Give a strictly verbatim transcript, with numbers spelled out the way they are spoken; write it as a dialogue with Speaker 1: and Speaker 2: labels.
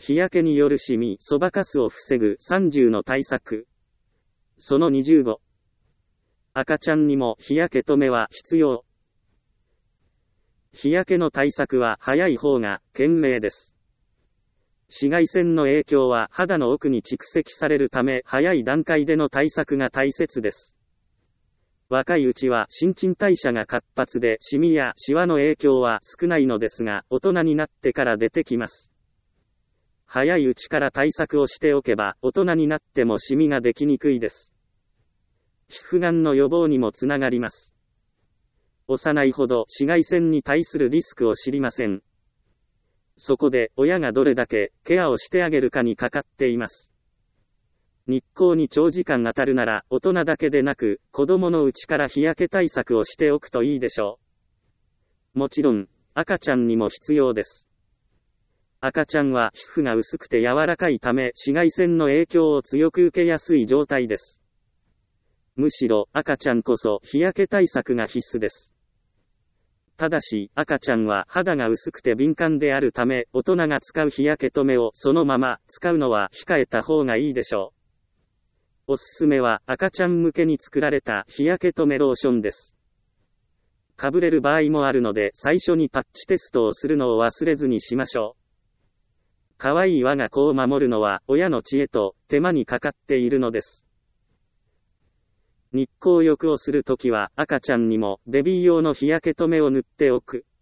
Speaker 1: 日焼けによるシミ、そばかすを防ぐさんじゅうの対策。そのにじゅうご。赤ちゃんにも日焼け止めは必要。日焼けの対策は早い方が賢明です。紫外線の影響は肌の奥に蓄積されるため、早い段階での対策が大切です。若いうちは新陳代謝が活発でシミやシワの影響は少ないのですが、大人になってから出てきます。早いうちから対策をしておけば、大人になってもシミができにくいです。皮膚がんの予防にもつながります。幼いほど紫外線に対するリスクを知りません。そこで親がどれだけケアをしてあげるかにかかっています。日光に長時間当たるなら大人だけでなく子供のうちから日焼け対策をしておくといいでしょう。もちろん赤ちゃんにも必要です。赤ちゃんは皮膚が薄くて柔らかいため紫外線の影響を強く受けやすい状態です。むしろ赤ちゃんこそ日焼け対策が必須です。ただし赤ちゃんは肌が薄くて敏感であるため大人が使う日焼け止めをそのまま使うのは控えた方がいいでしょう。おすすめは赤ちゃん向けに作られた日焼け止めローションです。かぶれる場合もあるので最初にパッチテストをするのを忘れずにしましょう。可愛い我が子を守るのは親の知恵と手間にかかっているのです。日光浴をするときは赤ちゃんにもベビー用の日焼け止めを塗っておく。